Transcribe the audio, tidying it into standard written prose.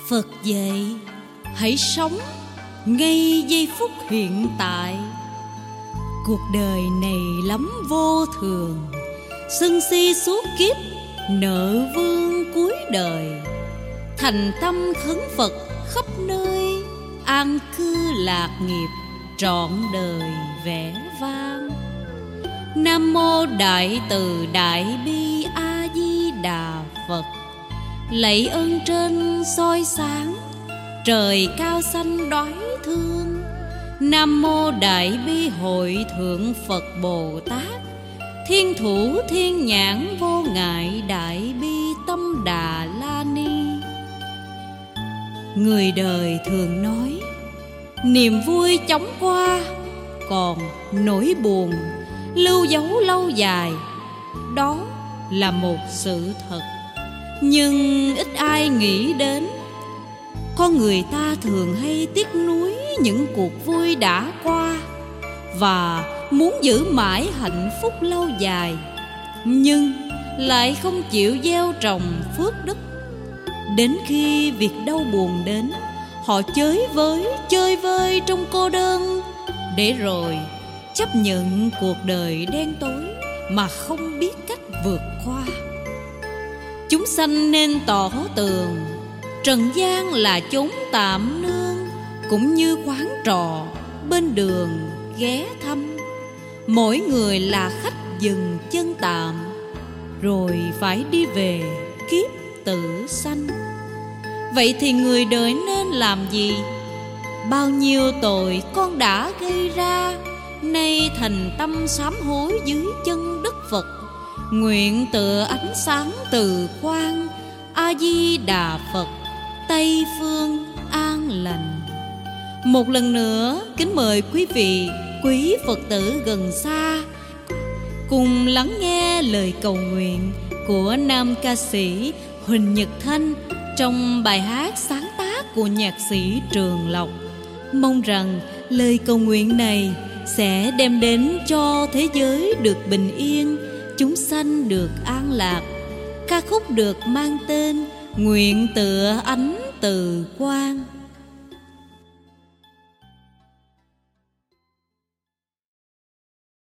Phật dạy hãy sống ngay giây phút hiện tại. Cuộc đời này lắm vô thường, sân si suốt kiếp nợ vương cuối đời. Thành tâm khấn Phật khắp nơi, an cư lạc nghiệp trọn đời vẻ vang. Nam mô Đại Từ Đại Bi A Di Đà Phật. Lạy ơn trên soi sáng, trời cao xanh đói thương. Nam mô Đại Bi Hội Thượng Phật Bồ Tát, thiên thủ thiên nhãn vô ngại Đại Bi Tâm Đà La Ni. Người đời thường nói niềm vui chóng qua, còn nỗi buồn lưu dấu lâu dài. Đó là một sự thật, nhưng ít ai nghĩ đến. Con người ta thường hay tiếc nuối những cuộc vui đã qua và muốn giữ mãi hạnh phúc lâu dài, nhưng lại không chịu gieo trồng phước đức. Đến khi việc đau buồn đến, họ chơi vơi trong cô đơn, để rồi chấp nhận cuộc đời đen tối mà không biết cách vượt qua. Chúng sanh nên tỏ tường, trần gian là chốn tạm nương, cũng như quán trọ bên đường ghé thăm. Mỗi người là khách dừng chân tạm, rồi phải đi về kiếp tử sanh. Vậy thì người đời nên làm gì? Bao nhiêu tội con đã gây ra, nay thành tâm sám hối dưới chân Đức Phật. Nguyện tựa ánh sáng từ quang A Di Đà Phật, Tây phương an lành. Một lần nữa kính mời quý vị, quý Phật tử gần xa cùng lắng nghe lời cầu nguyện của nam ca sĩ Huỳnh Nhật Thanh trong bài hát sáng tác của nhạc sĩ Trường Lộc. Mong rằng lời cầu nguyện này sẽ đem đến cho thế giới được bình yên, chúng sanh được an lạc. Ca khúc được mang tên Nguyện tựa ánh từ quang.